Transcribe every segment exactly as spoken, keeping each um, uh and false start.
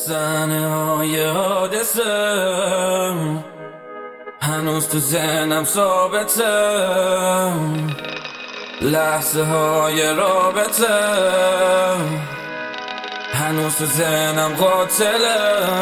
صحنه های حادثه هنوز تو ذهنم ثابته، لحظه های رابطه هنوز تو ذهنم قاتله.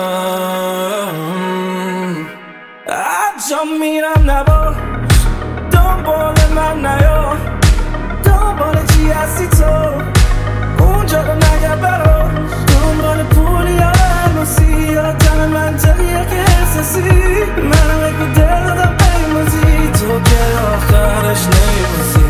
هرجا میرم نباش، دنبال من نیا، دنبال چی هستی تو اونجا رو نگه براش، دنبال پولی یا الماسی یا دم منطقیه که احساسی منم اگه دل دادم بیمازی تو که آخرش نیبازی.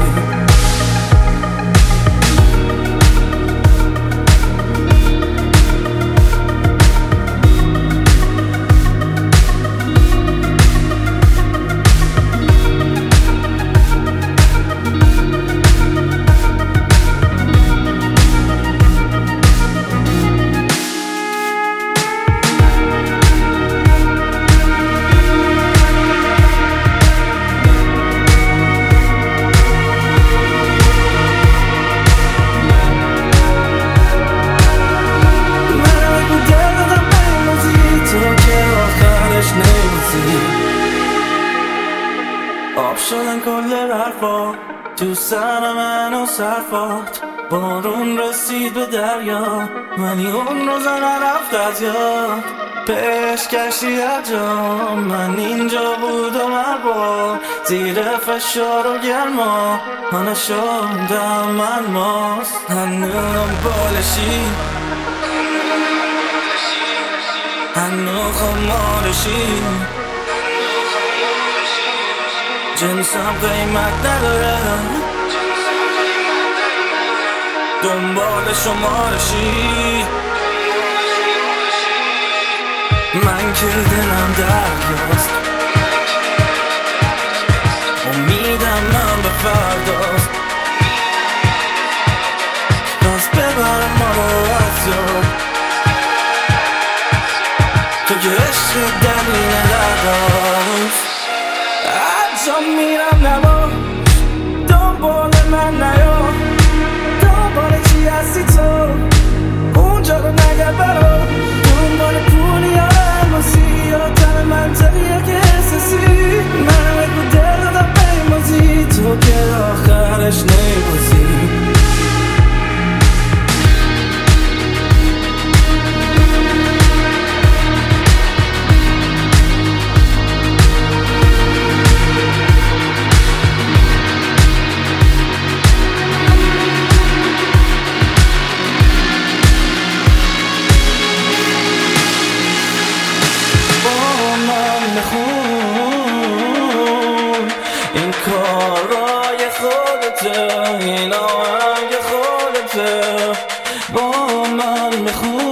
آب شدن کل حرفا تو سر من و صرفات، بارون رسید به دریا ولی اون روزا نرفت از یاد، بهش کشتی هر جا من اینجا بودم هر بار، زیر فشار و گرما من شدم من ماست هنوز بالشی هنوز خمارشی جنسم قیمت نداره دنبال شمارشی، من که دلم دریاست امیدم من به فرداست، راست ببرم ما رو از یاد تو که عشق دلیل نداشت. هرجا میرم نباش، دنبال من نیا، دنبال چی هستی تو اونجا رو نگه برا، دنبال پولی یا الماسی یا دم منطقیه که احساسی منم اگه دل دادم بیمازی تو که آخرش نیبازی. این کارای خودته، این آهنگ خودته، با من بخون.